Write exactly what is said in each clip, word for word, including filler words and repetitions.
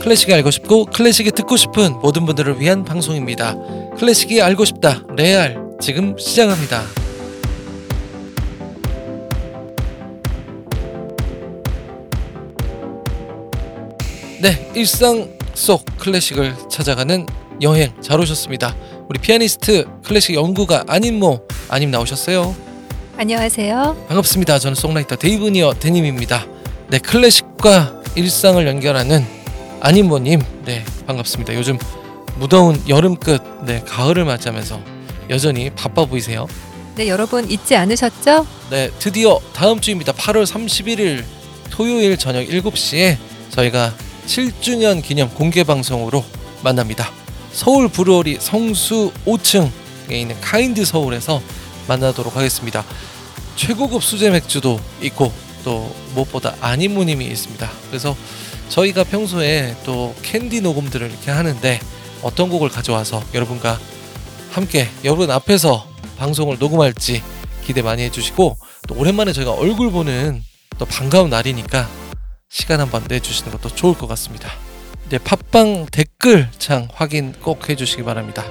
클래식이 알고 싶고 클래식이 듣고 싶은 모든 분들을 위한 방송입니다. 클래식이 알고 싶다 레알 지금 시작합니다. 네, 일상 속 클래식을 찾아가는 여행 잘 오셨습니다. 우리 피아니스트 클래식 연구가 아님모 아님 나오셨어요. 안녕하세요. 반갑습니다. 저는 송라이터 데이브니어 데님입니다. 네, 클래식과 일상을 연결하는 아님모님, 네 반갑습니다. 요즘 무더운 여름 끝, 네 가을을 맞이하면서 여전히 바빠 보이세요. 네, 여러분 잊지 않으셨죠? 네, 드디어 다음 주입니다. 팔월 삼십일일 토요일 저녁 일곱 시에 저희가 칠 주년 기념 공개 방송으로 만납니다. 서울 브루어리 성수 오 층에 있는 카인드 서울에서 만나도록 하겠습니다. 최고급 수제 맥주도 있고 또 무엇보다 아님모님이 있습니다. 그래서 저희가 평소에 또 캔디 녹음들을 이렇게 하는데 어떤 곡을 가져와서 여러분과 함께 여러분 앞에서 방송을 녹음할지 기대 많이 해주시고, 또 오랜만에 저희가 얼굴 보는 또 반가운 날이니까 시간 한번 내주시는 것도 좋을 것 같습니다. 이제 팟빵 댓글창 확인 꼭 해주시기 바랍니다.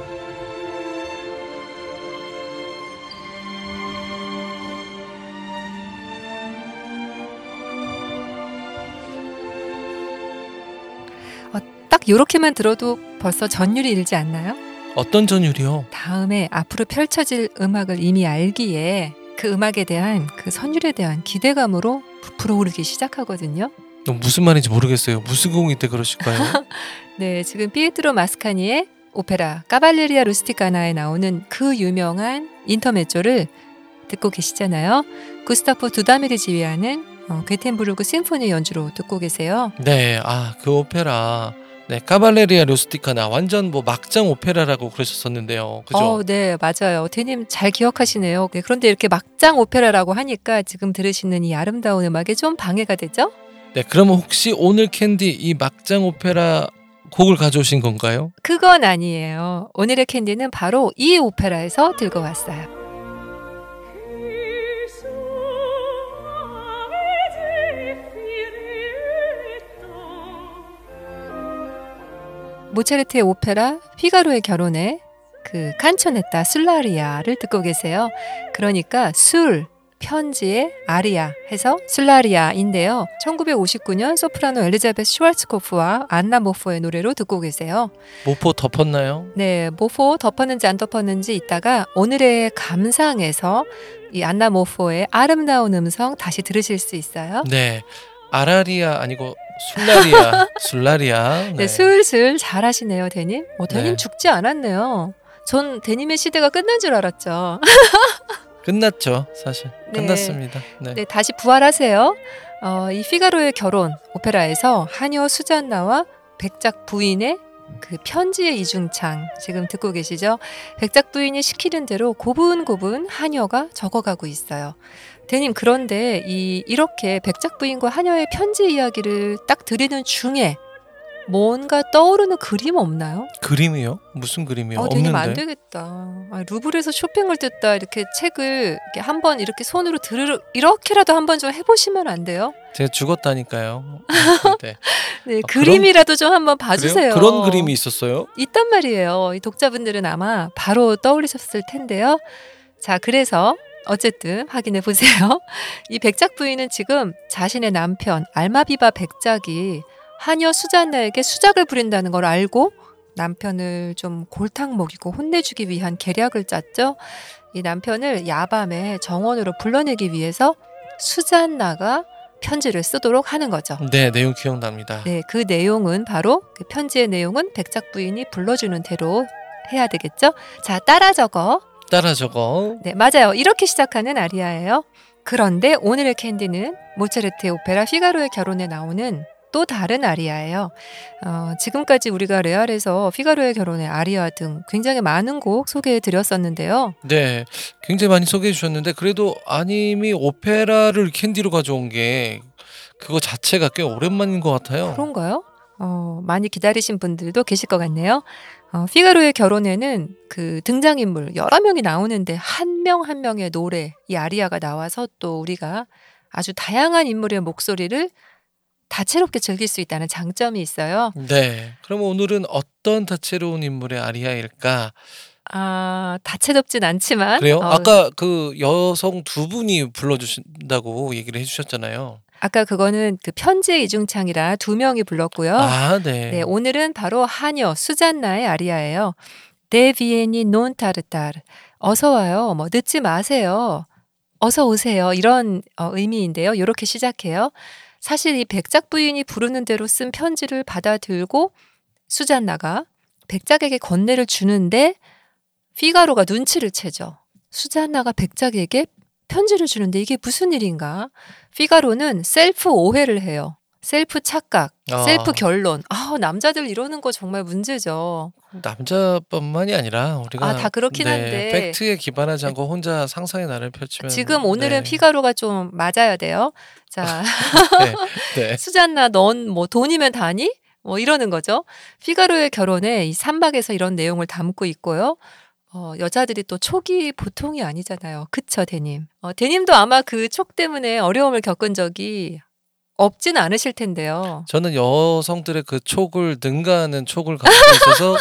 어, 딱 요렇게만 들어도 벌써 전율이 일지 않나요? 어떤 전율이요? 다음에 앞으로 펼쳐질 음악을 이미 알기에 그 음악에 대한 그 선율에 대한 기대감으로 부풀어 오르기 시작하거든요. 무슨 말인지 모르겠어요. 무슨 곡일 때 그러실까요? 네, 지금 피에트로 마스카니의 오페라 까발레리아 루스티카나에 나오는 그 유명한 인터메조를 듣고 계시잖아요. 구스타프 두다멜이 지휘하는 어, 괴텐부르크 심포니 연주로 듣고 계세요. 네, 아 그 오페라, 네 까발레리아 루스티카나 완전 뭐 막장 오페라라고 그러셨었는데요, 그죠? 어, 네, 맞아요. 대님 잘 기억하시네요. 네, 그런데 이렇게 막장 오페라라고 하니까 지금 들으시는 이 아름다운 음악에 좀 방해가 되죠? 네, 그러면 혹시 오늘 캔디 이 막장 오페라 곡을 가져오신 건가요? 그건 아니에요. 오늘의 캔디는 바로 이 오페라에서 들고 왔어요. 모차르트의 오페라 피가로의 결혼에 그 칸초네타 술라리아를 듣고 계세요. 그러니까 술, 편지의 아리아 해서 술라리아인데요. 천구백오십구 년 소프라노 엘리자베스 슈왈츠코프와 안나 모포의 노래로 듣고 계세요. 모포 덮었나요? 네, 모포 덮었는지 안 덮었는지 이따가 오늘의 감상에서 이 안나 모포의 아름다운 음성 다시 들으실 수 있어요. 네, 아라리아 아니고 술라리아, 술라리아. 네, 네, 슬슬 잘하시네요, 대님. 어, 대님 네. 죽지 않았네요. 전 대님의 시대가 끝난 줄 알았죠. 끝났죠, 사실. 네. 끝났습니다. 네. 네, 다시 부활하세요. 어, 이 피가로의 결혼 오페라에서 하녀 수잔나와 백작 부인의 그 편지의 이중창 지금 듣고 계시죠? 백작 부인이 시키는 대로 고분고분 하녀가 적어가고 있어요. 대님, 그런데 이 이렇게 백작 부인과 하녀의 편지 이야기를 딱 들리는 중에 뭔가 떠오르는 그림 없나요? 그림이요? 무슨 그림이요? 어, 대님 없는데. 안 되겠다. 아, 루브르에서 쇼핑을 듣다 이렇게 책을 이렇게 한번 이렇게 손으로 들으 이렇게라도 한번 좀 해보시면 안 돼요? 제가 죽었다니까요. 네. 네, 아, 그림이라도 좀 한번 봐주세요. 그래요? 그런 그림이 있었어요? 있단 말이에요. 이 독자분들은 아마 바로 떠올리셨을 텐데요. 자, 그래서 어쨌든 확인해 보세요. 이 백작 부인은 지금 자신의 남편 알마비바 백작이 하녀 수잔나에게 수작을 부린다는 걸 알고 남편을 좀 골탕 먹이고 혼내주기 위한 계략을 짰죠. 이 남편을 야밤에 정원으로 불러내기 위해서 수잔나가 편지를 쓰도록 하는 거죠. 네, 내용 기억납니다. 네, 그 내용은 바로 그 편지의 내용은 백작 부인이 불러주는 대로 해야 되겠죠. 자, 따라 적어. 따라 적어. 네, 맞아요. 이렇게 시작하는 아리아예요. 그런데 오늘의 캔디는 모차르트의 오페라 피가로의 결혼에 나오는 또 다른 아리아예요. 어, 지금까지 우리가 레알에서 피가로의 결혼의 아리아 등 굉장히 많은 곡 소개해 드렸었는데요. 네, 굉장히 많이 소개해 주셨는데 그래도 아님이 오페라를 캔디로 가져온 게 그거 자체가 꽤 오랜만인 것 같아요. 그런가요? 어, 많이 기다리신 분들도 계실 것 같네요. 어, 피가로의 결혼에는 그 등장인물 여러 명이 나오는데 한 명 한 명의 노래, 이 아리아가 나와서 또 우리가 아주 다양한 인물의 목소리를 다채롭게 즐길 수 있다는 장점이 있어요. 네. 그럼 오늘은 어떤 다채로운 인물의 아리아일까? 아, 다채롭진 않지만 그래요? 어, 아까 그 여성 두 분이 불러주신다고 얘기를 해주셨잖아요. 아까 그거는 그 편지의 이중창이라 두 명이 불렀고요. 아, 네, 네. 오늘은 바로 하녀 수잔나의 아리아예요. 데 비에니 논 타르타르. 어서 와요. 뭐 늦지 마세요. 어서 오세요. 이런 어, 의미인데요. 이렇게 시작해요. 사실 이 백작 부인이 부르는 대로 쓴 편지를 받아들고 수잔나가 백작에게 건네를 주는데 피가로가 눈치를 채죠. 수잔나가 백작에게 편지를 주는데 이게 무슨 일인가? 피가로는 셀프 오해를 해요. 셀프 착각, 아. 셀프 결론. 아, 남자들 이러는 거 정말 문제죠. 남자뿐만이 아니라 우리가 아, 다 그렇긴 네, 한데 팩트에 기반하지 않고 혼자 상상의 나를 펼치면 지금 오늘은 네. 피가로가 좀 맞아야 돼요. 자, 네, 네. 수잔나 넌 뭐 돈이면 다니? 뭐 이러는 거죠. 피가로의 결혼에 이 삼박에서 이런 내용을 담고 있고요. 어, 여자들이 또 촉이 보통이 아니잖아요. 그쵸, 대님? 어, 대님도 아마 그 촉 때문에 어려움을 겪은 적이 없진 않으실 텐데요. 저는 여성들의 그 촉을 능가하는 촉을 갖고 있어서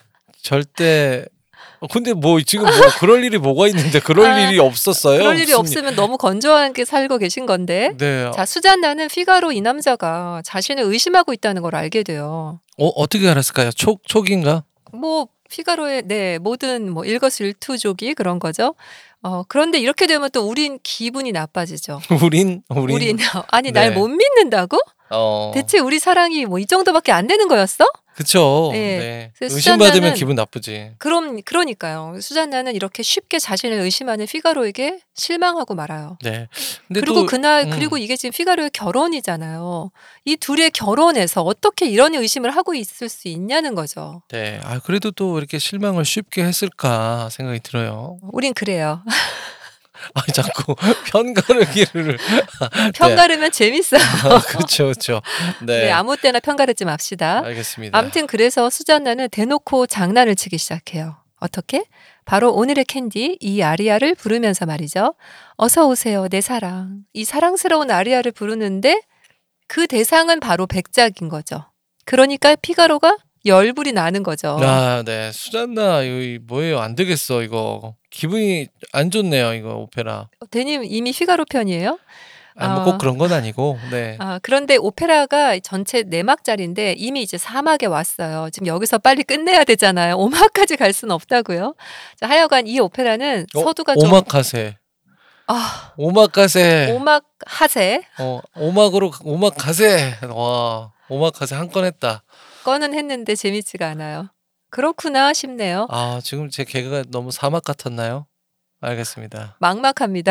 절대 어, 근데 뭐 지금 뭐 그럴 일이 뭐가 있는데 그럴 아, 일이 없었어요. 그럴 일이 무슨 없으면 너무 건조하게 살고 계신 건데. 네. 자, 수잔나는 피가로 이 남자가 자신을 의심하고 있다는 걸 알게 돼요. 어, 어떻게 알았을까요? 촉 촉인가? 뭐 피가로의 네 모든 뭐 일거수일투족이 그런 거죠. 어, 그런데 이렇게 되면 또 우린 기분이 나빠지죠. 우린 우린, 우린 아니 네. 날 못 믿는다고? 어. 대체 우리 사랑이 뭐 이 정도밖에 안 되는 거였어? 그쵸. 네. 네. 그래서 의심받으면 수잔나는- 기분 나쁘지. 그럼 그러니까요. 수잔나는 이렇게 쉽게 자신을 의심하는 피가로에게 실망하고 말아요. 네. 근데 그리고 또, 그날 음, 그리고 이게 지금 피가로의 결혼이잖아요. 이 둘의 결혼에서 어떻게 이런 의심을 하고 있을 수 있냐는 거죠. 네. 아, 그래도 또 이렇게 실망을 쉽게 했을까 생각이 들어요. 우린 그래요. 아, 자꾸 편가르기를 편가르면 재밌어요. 아, 그렇죠, 그렇죠. 네. 네. 아무 때나 편가르지 맙시다. 알겠습니다. 아무튼 그래서 수잔나는 대놓고 장난을 치기 시작해요. 어떻게? 바로 오늘의 캔디 이 아리아를 부르면서 말이죠. 어서 오세요 내 사랑. 이 사랑스러운 아리아를 부르는데 그 대상은 바로 백작인 거죠. 그러니까 피가로가 열불이 나는 거죠. 아, 네. 수잔나 이거 뭐예요? 안 되겠어 이거. 기분이 안 좋네요 이거 오페라. 대님 이미 피가로 편이에요? 아니 뭐 아. 꼭 그런 건 아니고. 네. 아, 그런데 오페라가 전체 네 막짜리인데 이미 이제 사 막에 왔어요. 지금 여기서 빨리 끝내야 되잖아요. 오 막까지 갈 수는 없다고요. 자, 하여간 이 오페라는 어, 서두가 좀 오마카세. 아, 오마카세. 오막 하세 어, 오막으로 오마카세. 와, 오마카세 한 건 했다. 거는 했는데 재밌지가 않아요. 그렇구나 싶네요. 아, 지금 제 개그가 너무 사막 같았나요? 알겠습니다. 막막합니다.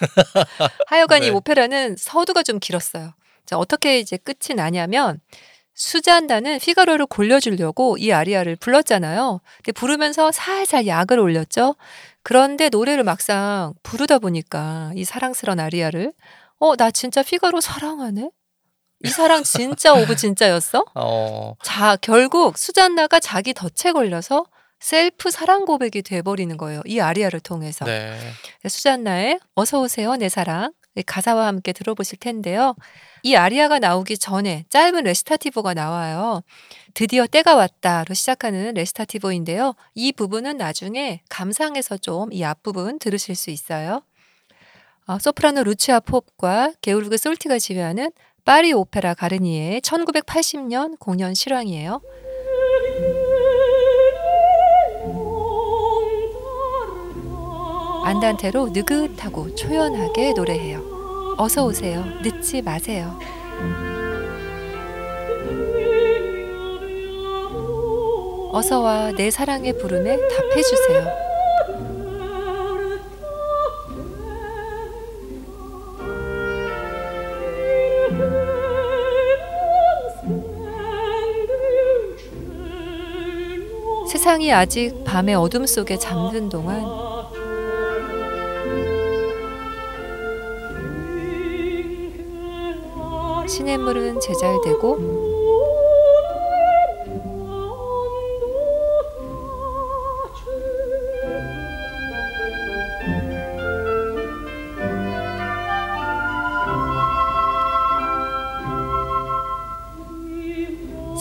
하여간 네. 이 오페라는 서두가 좀 길었어요. 자, 어떻게 이제 끝이 나냐면 수잔나는 피가로를 골려주려고 이 아리아를 불렀잖아요. 근데 부르면서 살살 약을 올렸죠. 그런데 노래를 막상 부르다 보니까 이 사랑스러운 아리아를 어, 나 진짜 피가로 사랑하네? 이 사랑 진짜 오브 진짜였어? 어, 자, 결국 수잔나가 자기 덫에 걸려서 셀프 사랑 고백이 돼버리는 거예요. 이 아리아를 통해서. 네. 수잔나의 어서 오세요 내 사랑 가사와 함께 들어보실 텐데요. 이 아리아가 나오기 전에 짧은 레시타티보가 나와요. 드디어 때가 왔다로 시작하는 레시타티보인데요. 이 부분은 나중에 감상해서 좀 이 앞부분 들으실 수 있어요. 어, 소프라노 루치아 pop과 게오르그 솔티가 지휘하는 파리 오페라 가르니에의 천구백팔십 년 공연 실황이에요. 안단테로 느긋하고 초연하게 노래해요. 어서 오세요. 늦지 마세요. 어서와 내 사랑의 부름에 답해주세요. 세상이 아직 밤의 어둠 속에 잠든 동안 시냇물은 제잘되고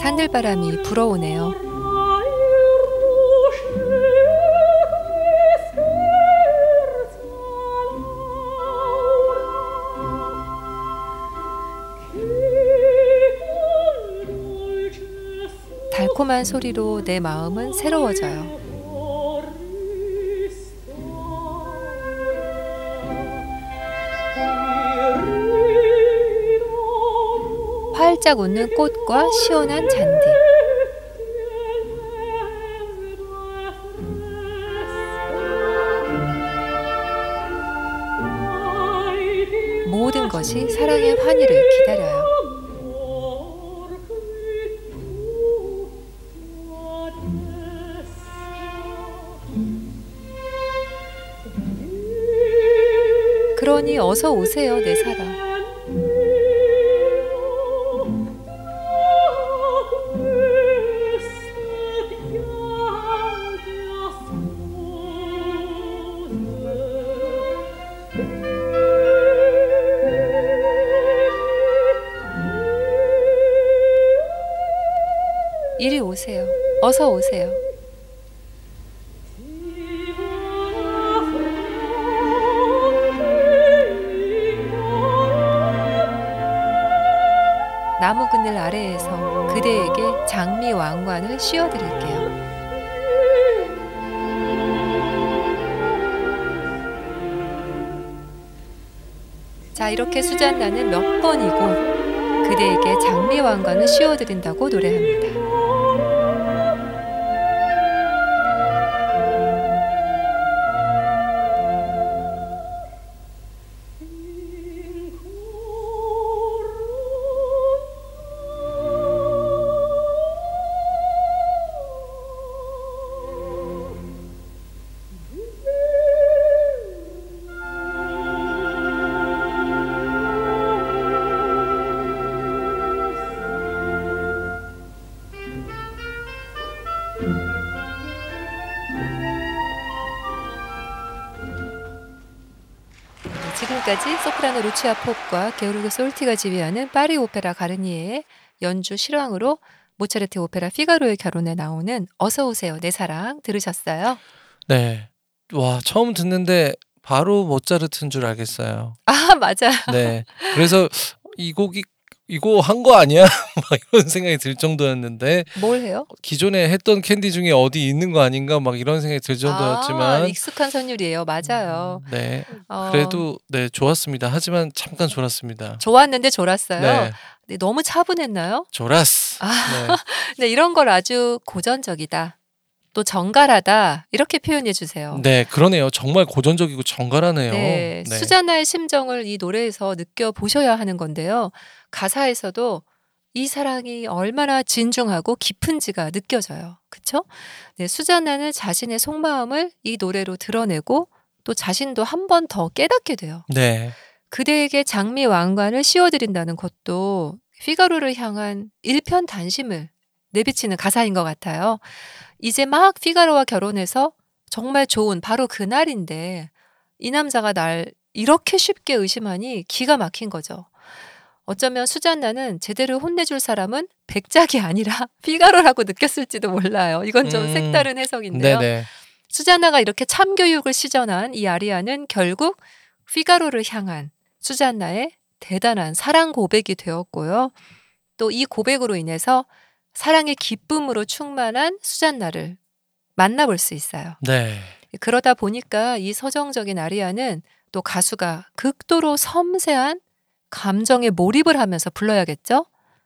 산들바람이 불어오네요. 달콤한 소리로 내 마음은 새로워져요. 활짝 웃는 꽃과 시원한 잔디. 모든 것이 사랑의 환희를 기다려요. 그러니 어서 오세요, 내 사랑. 이리 오세요. 어서 오세요. 나무 그늘 아래에서 그대에게 장미 왕관을 씌워드릴게요. 자, 이렇게 수잔나는 몇 번이고 그대에게 장미 왕관을 씌워드린다고 노래합니다. 지금까지 소프라노 루치아 pop과 게오르그 솔티가 지휘하는 파리 오페라 가르니에의 연주 실황으로 모차르트 오페라 피가로의 결혼에 나오는 어서 오세요 내 사랑 들으셨어요? 네. 와, 처음 듣는데 바로 모차르트인 줄 알겠어요. 아, 맞아요. 네. 그래서 이 곡이 이거 한 거 아니야? 막 이런 생각이 들 정도였는데 뭘 해요? 기존에 했던 캔디 중에 어디 있는 거 아닌가 막 이런 생각이 들 아, 정도였지만 익숙한 선율이에요. 맞아요. 네. 어, 그래도 네, 좋았습니다. 하지만 잠깐 졸았습니다. 좋았는데 졸았어요. 네. 네, 너무 차분했나요? 졸았어. 아, 네. 네, 이런 걸 아주 고전적이다. 또 정갈하다. 이렇게 표현해 주세요. 네, 그러네요. 정말 고전적이고 정갈하네요. 네, 네. 수잔나의 심정을 이 노래에서 느껴보셔야 하는 건데요. 가사에서도 이 사랑이 얼마나 진중하고 깊은지가 느껴져요. 그쵸? 네, 수잔나는 자신의 속마음을 이 노래로 드러내고 또 자신도 한 번 더 깨닫게 돼요. 네. 그대에게 장미 왕관을 씌워드린다는 것도 피가로를 향한 일편단심을 내비치는 가사인 것 같아요. 이제 막 피가로와 결혼해서 정말 좋은 바로 그날인데 이 남자가 날 이렇게 쉽게 의심하니 기가 막힌 거죠. 어쩌면 수잔나는 제대로 혼내줄 사람은 백작이 아니라 피가로라고 느꼈을지도 몰라요. 이건 좀 음, 색다른 해석인데요. 네네. 수잔나가 이렇게 참교육을 시전한 이 아리아는 결국 피가로를 향한 수잔나의 대단한 사랑 고백이 되었고요. 또 이 고백으로 인해서 사랑의 기쁨으로 충만한 수잔나를 만나볼 수 있어요. 네. 그러다 보니까 이 서정적인 아리아는 또 가수가 극도로 섬세한 감정에 몰입을 하면서 불러야겠죠?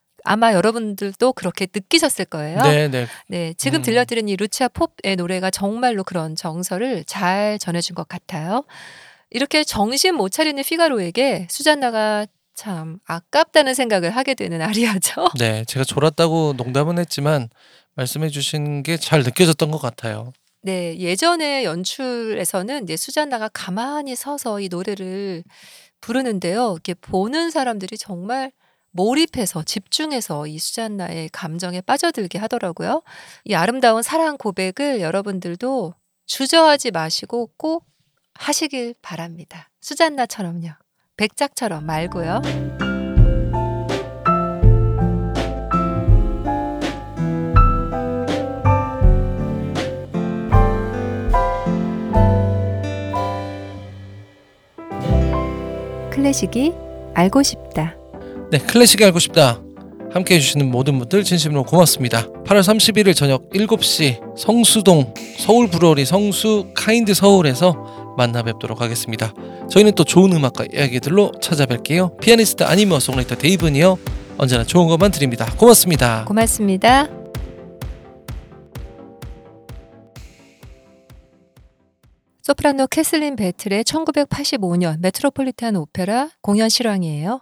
아마 여러분들도 그렇게 느끼셨을 거예요. 네, 네. 네, 지금 음. 들려드린 이 루치아 팝의 노래가 정말로 그런 정서를 잘 전해준 것 같아요. 이렇게 정신 못 차리는 피가로에게 수잔나가 참 아깝다는 생각을 하게 되는 아리아죠. 네, 제가 졸았다고 농담은 했지만 말씀해 주신 게 잘 느껴졌던 것 같아요. 네, 예전의 연출에서는 이제 수잔나가 가만히 서서 이 노래를 부르는데요. 이렇게 보는 사람들이 정말 몰입해서 집중해서 이 수잔나의 감정에 빠져들게 하더라고요. 이 아름다운 사랑 고백을 여러분들도 주저하지 마시고 꼭 하시길 바랍니다. 수잔나처럼요. 백작처럼 말고요. 클래식이 알고 싶다. 네, 클래식이 알고 싶다. 함께 해주시는 모든 분들 진심으로 고맙습니다. 팔월 삼십일일 저녁 일곱 시 성수동 서울 브루어리 성수 카인드 서울에서 만나 뵙도록 하겠습니다. 저희는 또 좋은 음악과 이야기들로 찾아뵐게요. 피아니스트 아니면 송라이터 데이브니요. 언제나 좋은 것만 드립니다. 고맙습니다. 고맙습니다. 소프라노 캐슬린 베틀의 천구백팔십오 년 메트로폴리탄 오페라 공연 실황이에요.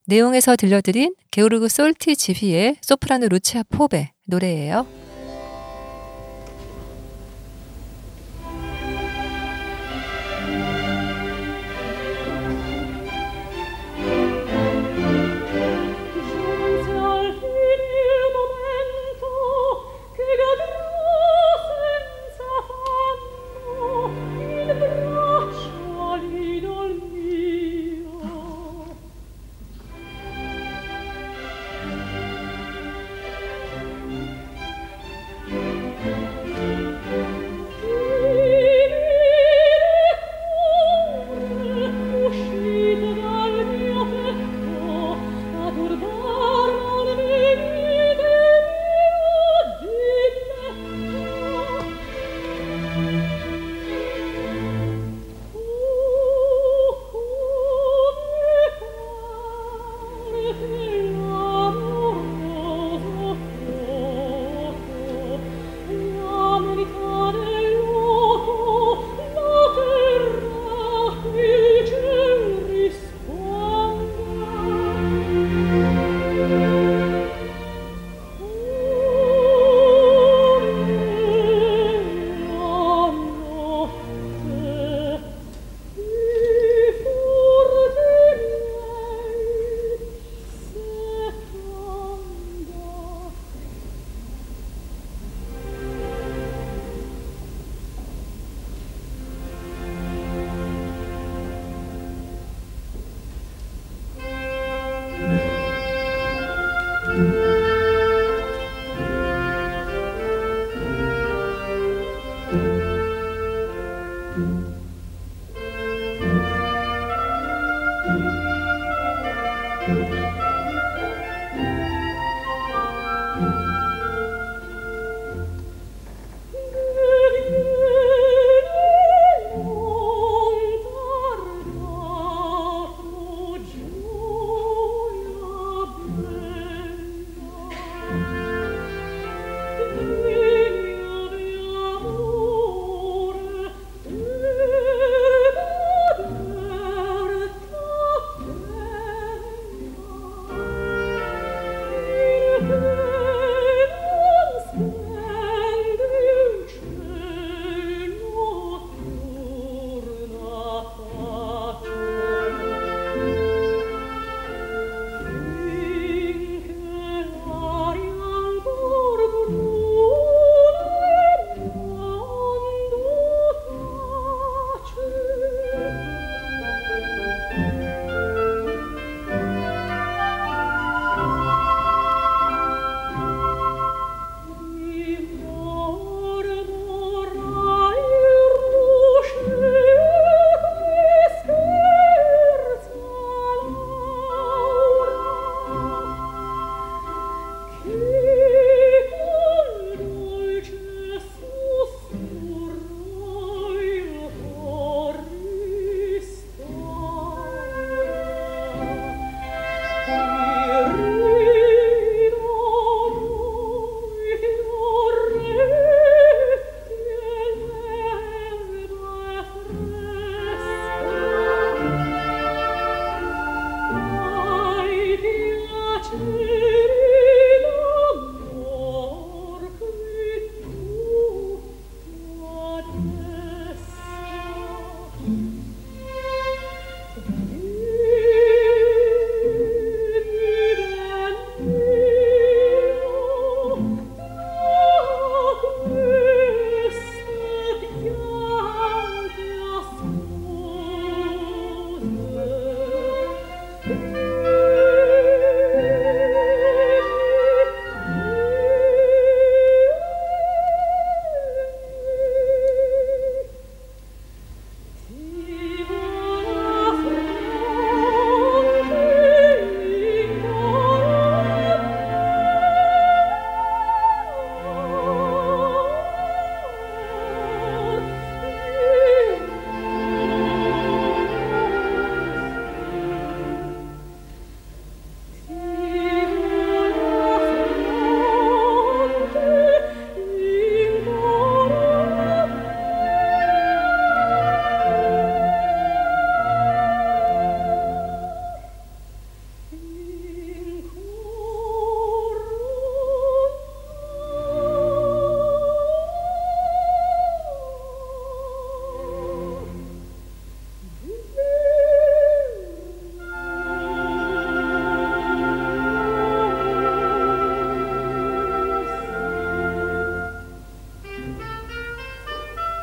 내용에서 들려드린 게오르그 솔티 지휘의 소프라노 루치아 포베 노래예요.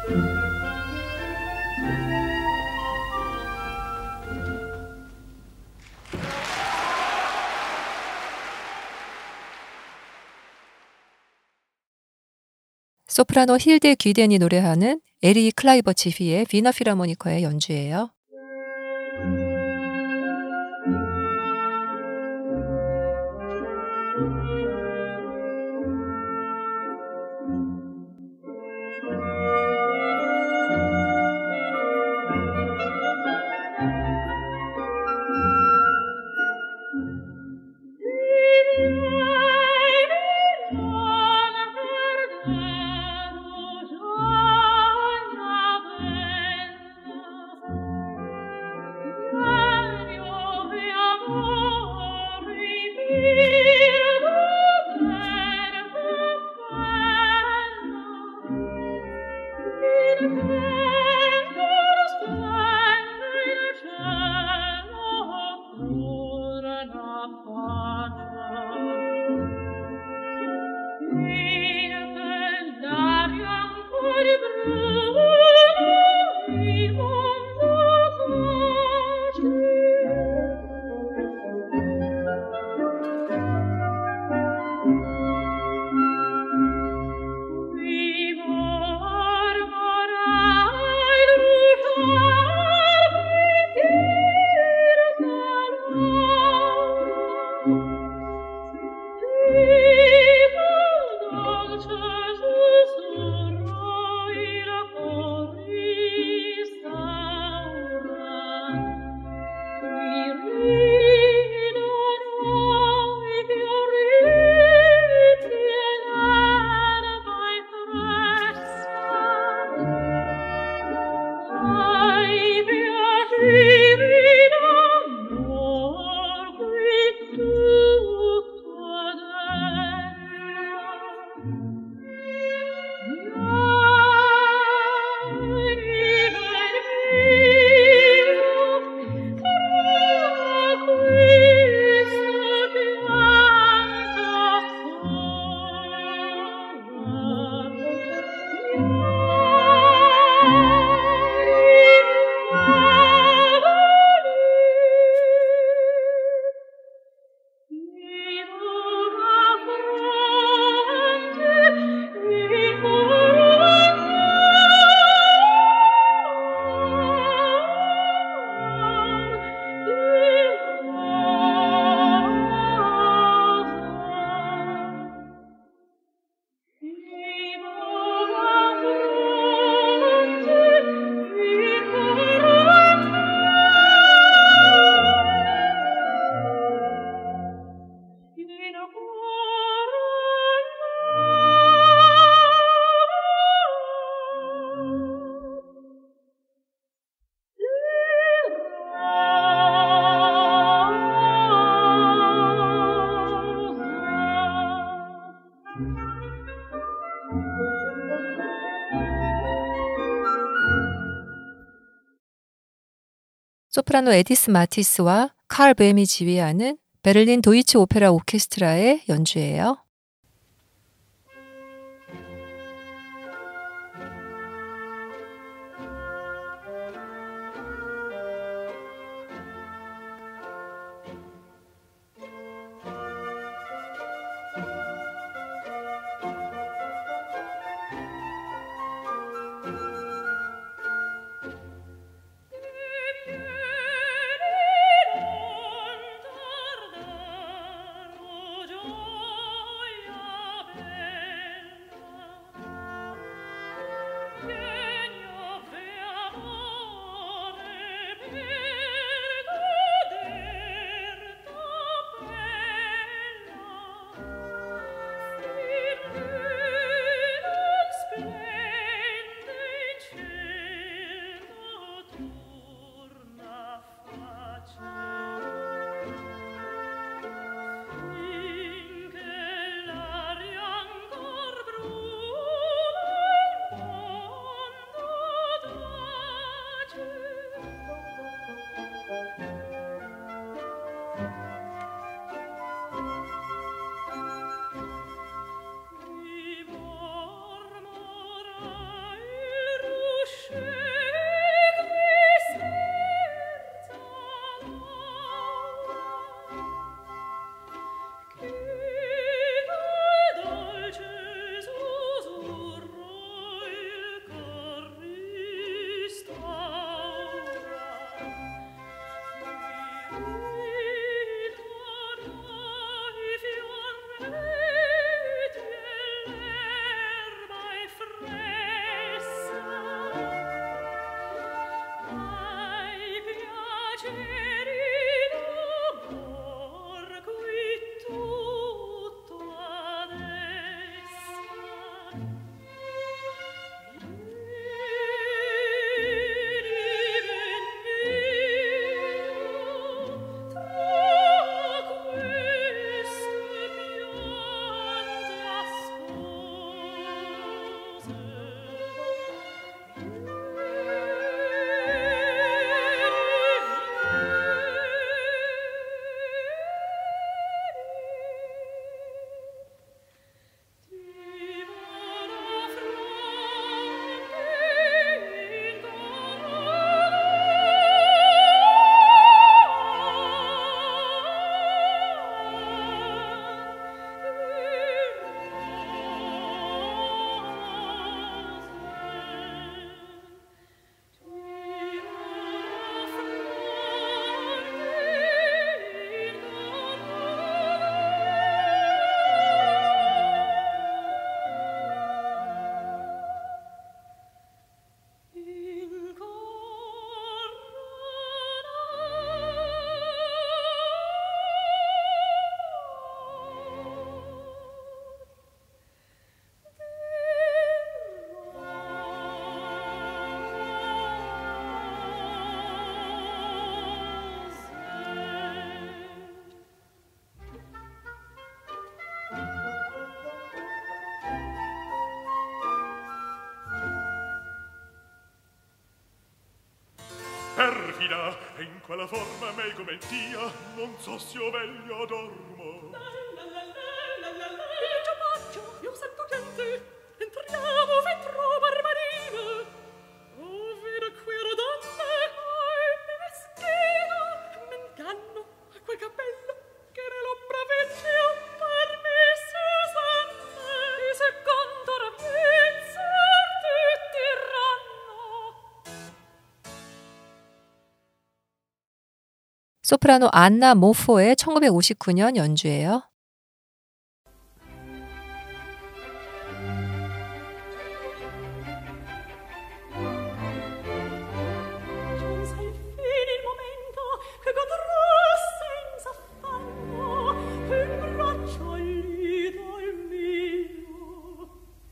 소프라노 힐데 귀덴이 노래하는 에리 클라이버 지휘의 비너 필하모니커의 연주예요. 소프라노 에디스 마티스와 칼 뱀이 지휘하는 베를린 도이치 오페라 오케스트라의 연주예요. fila e in quella forma me come dia non so se io veglio dormo. La la la la la la il giapaccio, io sento gente, entriamo vetro barbarina. Oh, vedo qui donne, ai me meschino, m'inganno a quel cappello che nell'ombra vecchio per me si sente, di secondo rapiezza tutti ranno. 소프라노 안나 모포의 천구백오십구 년 연주예요. Giunse infine il momento che godrò senza affanno un braccio lido il mio.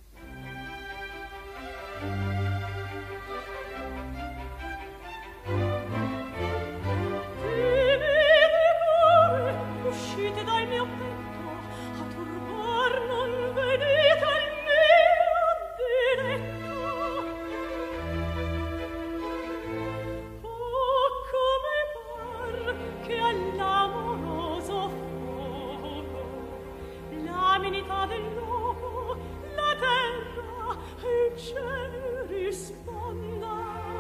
Timide cuore, uscite dal mio petto, a turbar non venite al mio diletto. Oh, come par che all'amoroso fuoco l'aminità del luogo, la terra e il cielo risponda.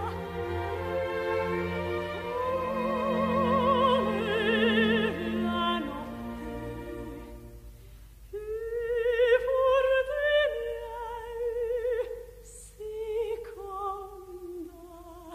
Oh, e la notte e for dei miei seconda.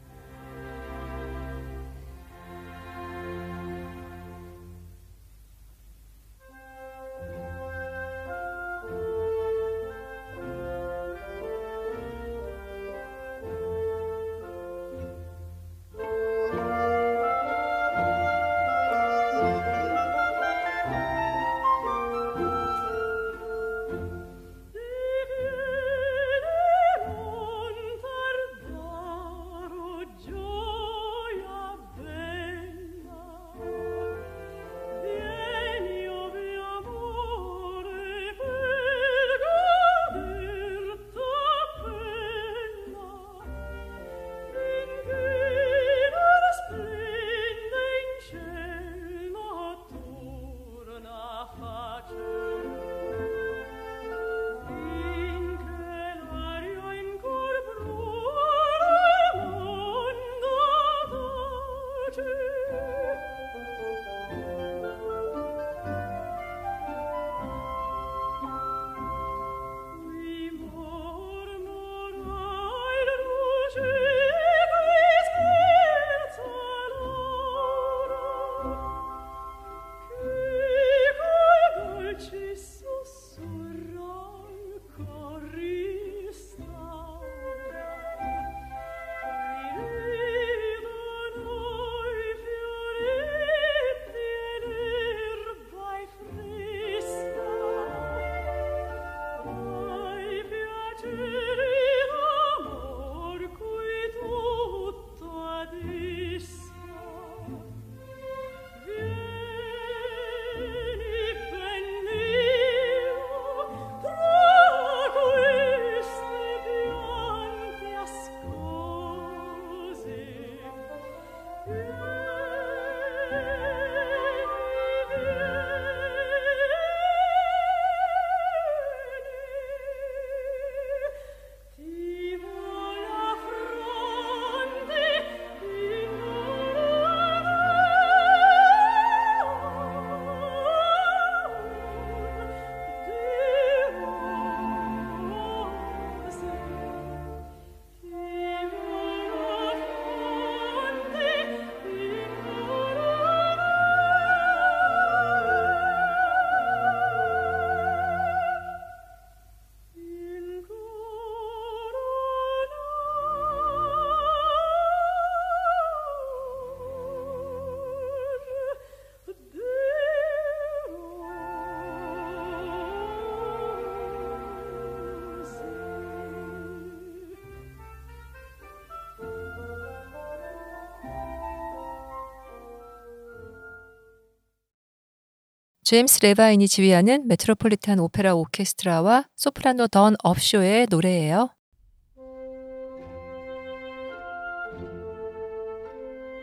제임스 레바인이 지휘하는 메트로폴리탄 오페라 오케스트라와 소프라노 던 업쇼의 노래예요.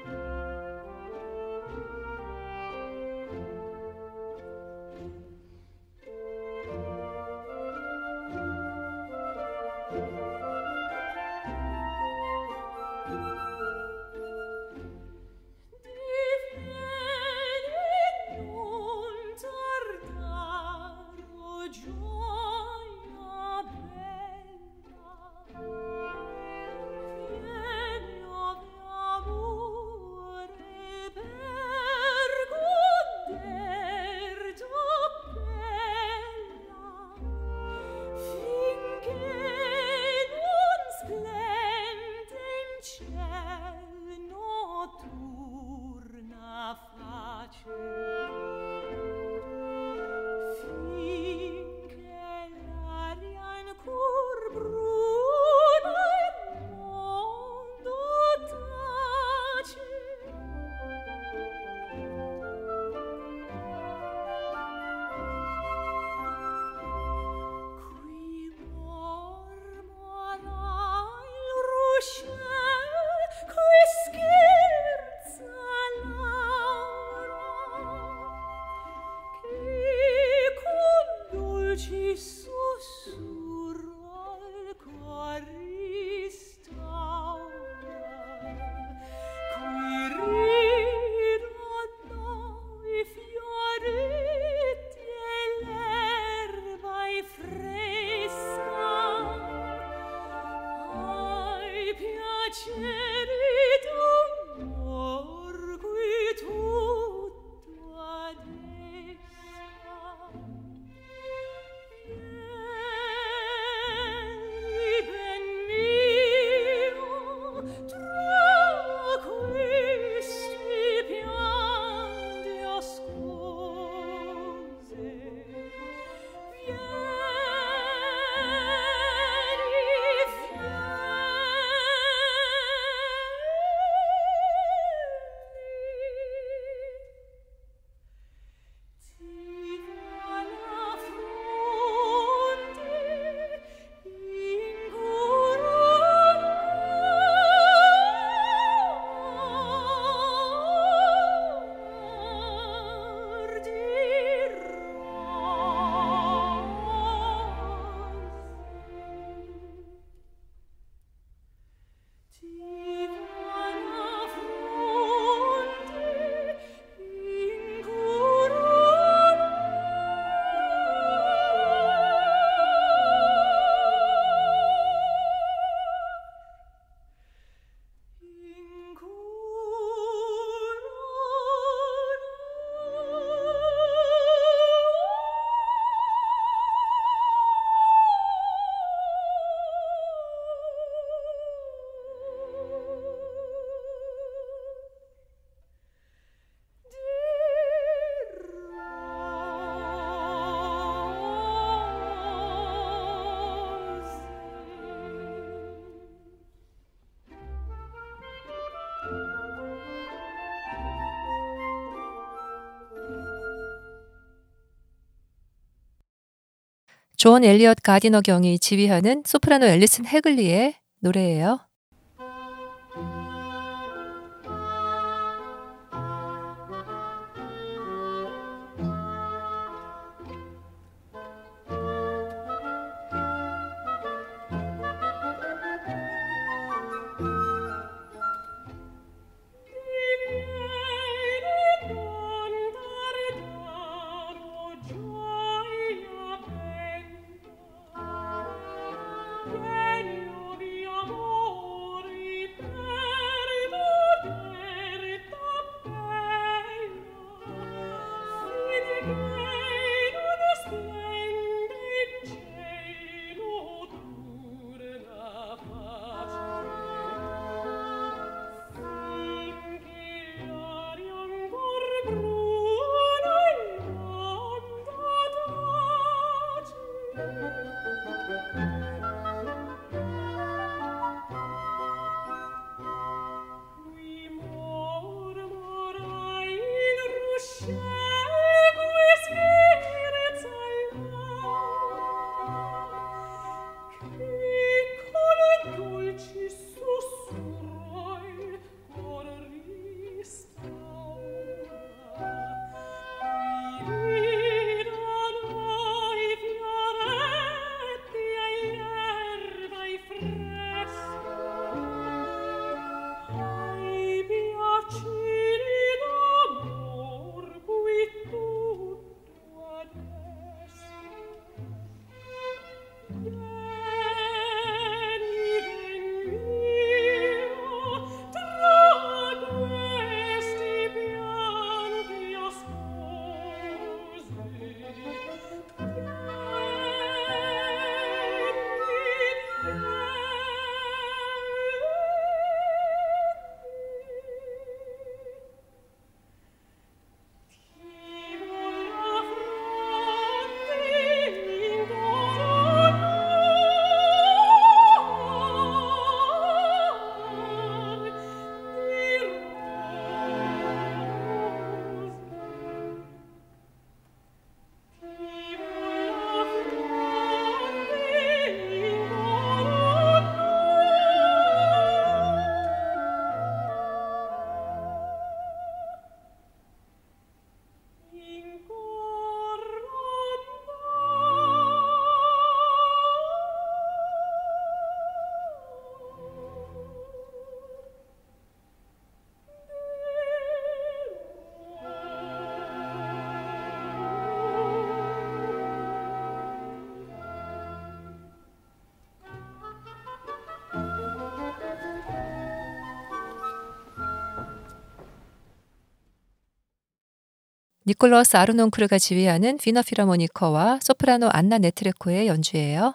존 엘리엇 가디너 경이 지휘하는 소프라노 앨리슨 해글리의 노래예요. Genio di amore 니콜러스 아르논크르가 지휘하는 비너 필하모니커와 소프라노 안나 네트레코의 연주예요.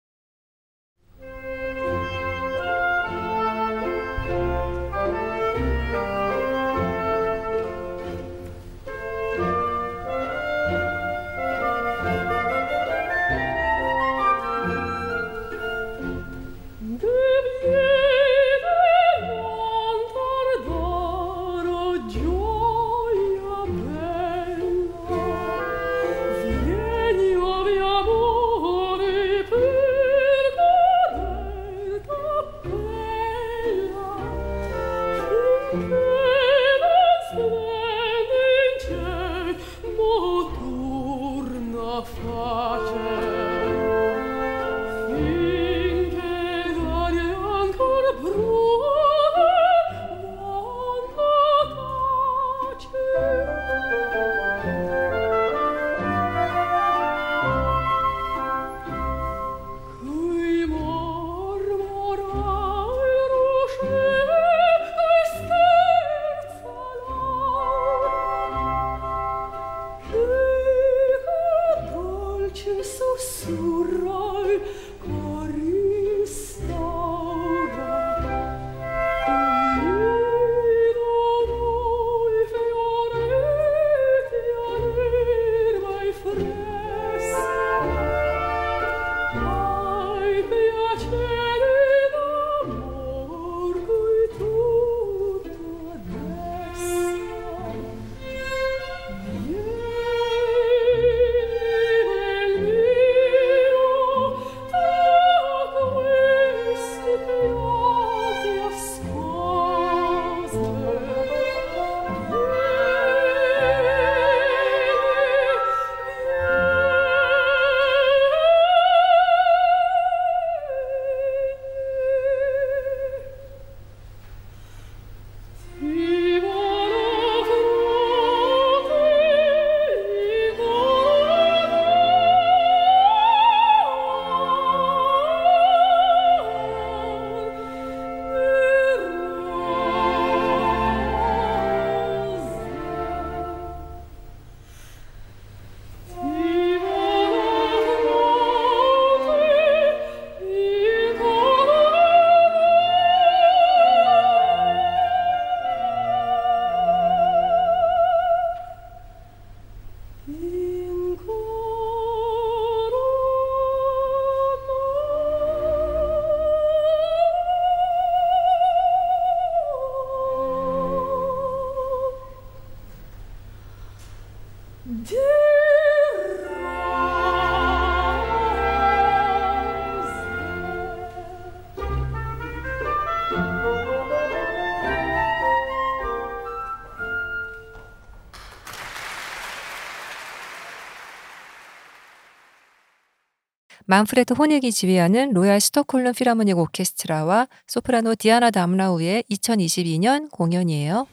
만프레드 호닉이 지휘하는 로얄 스톡홀름 필하모닉 오케스트라와 소프라노 디아나 담라우의 이천이십이 년 공연이에요.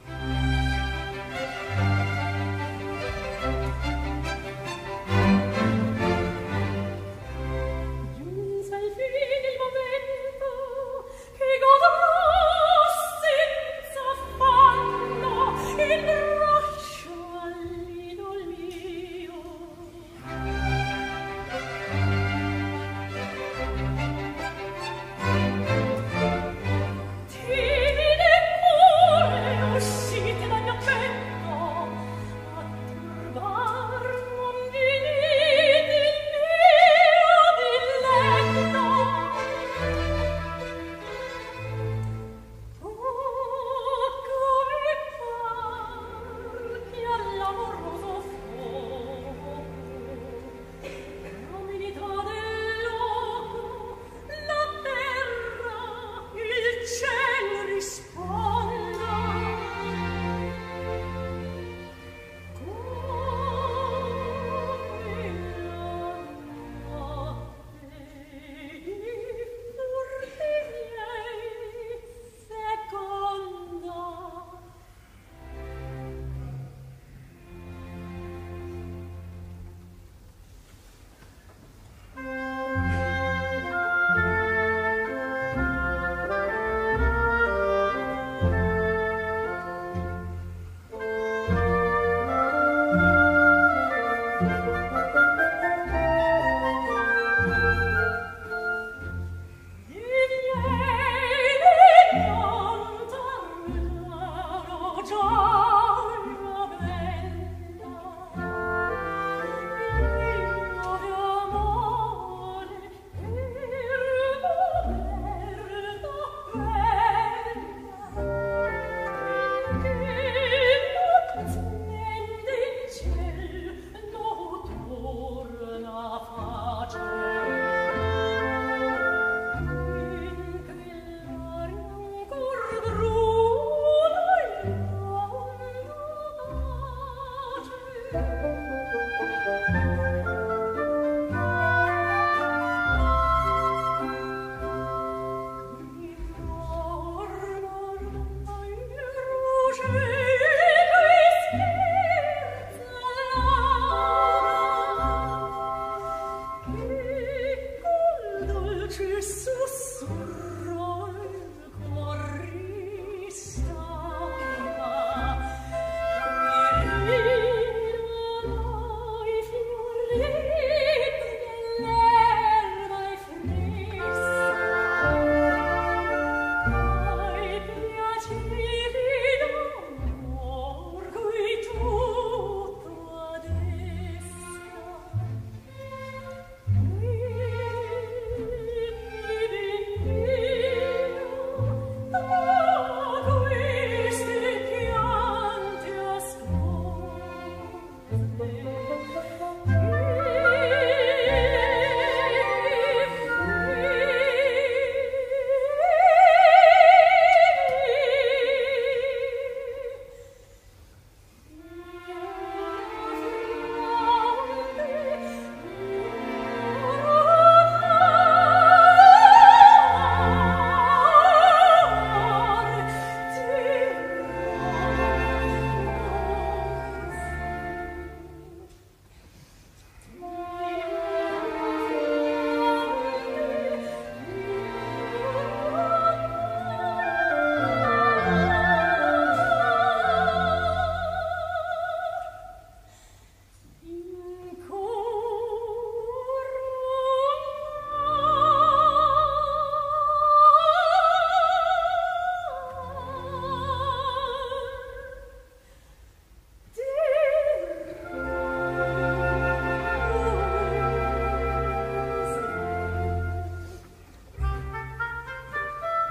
Sì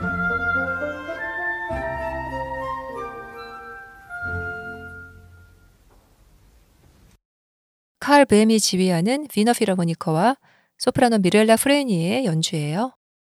칼 뱀이 지휘하는 위너 필하모니커와 소프라노 미렐라 프레니의 연주예요.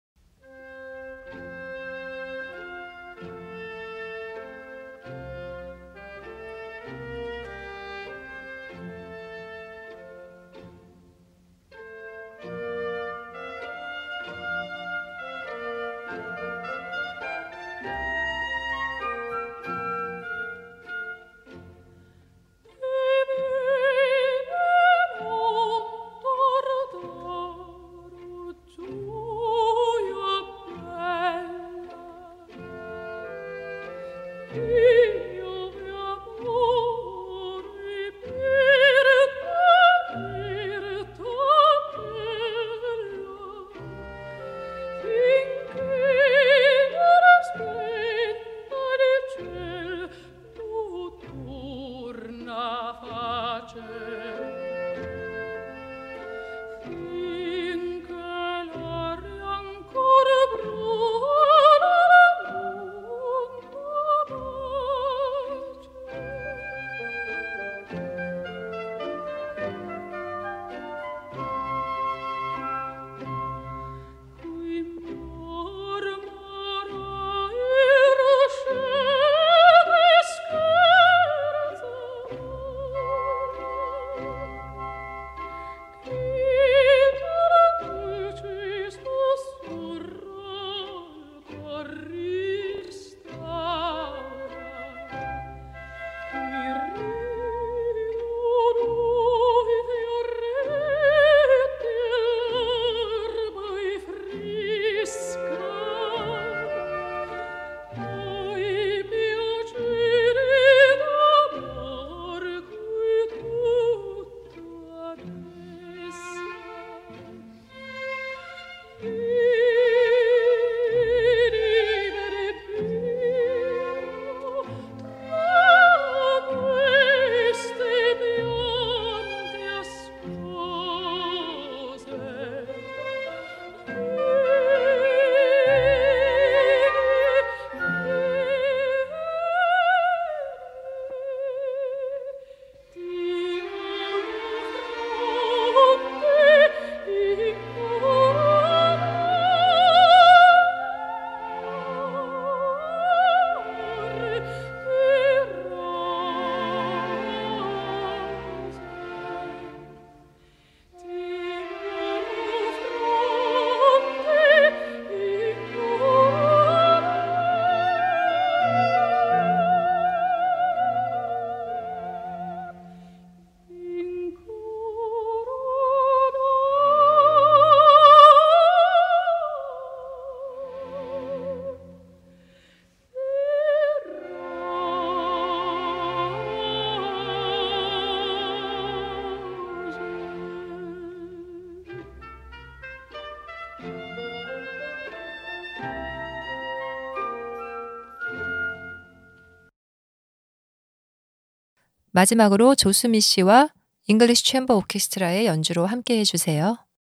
마지막으로 조수미 씨와 잉글리시 챔버 오케스트라의 연주로 함께 해주세요.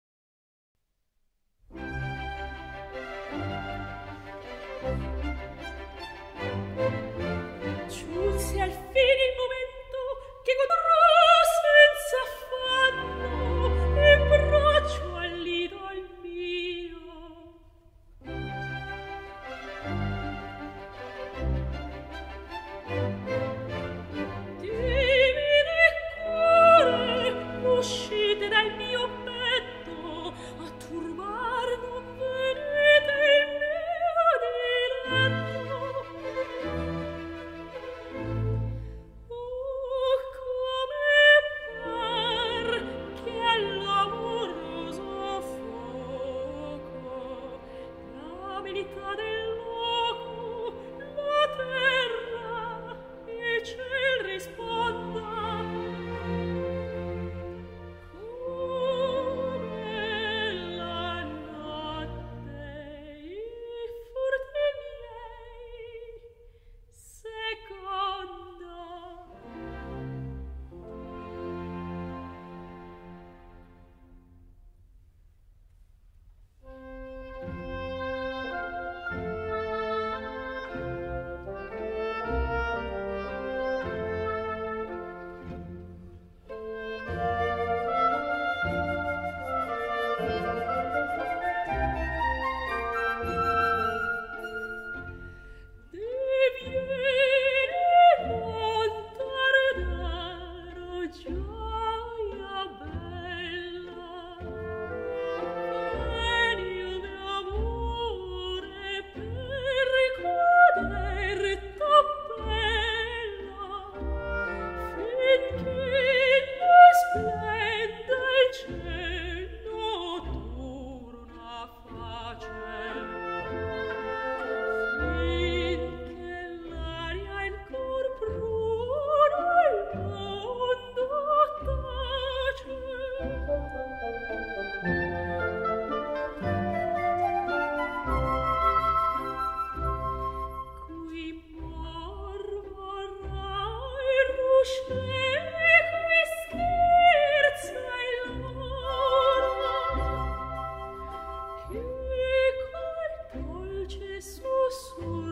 Giunse al fine il momento che godrò senza affanno e braccio al lido al mio. Divine cuore, uscite dal mio petto, a turbar non venite il mio diletto. Oh, come par che all'amoroso fuoco l'abilità del loco, la terra, il ciel risponda. Come la notte i furti miei seconda. sua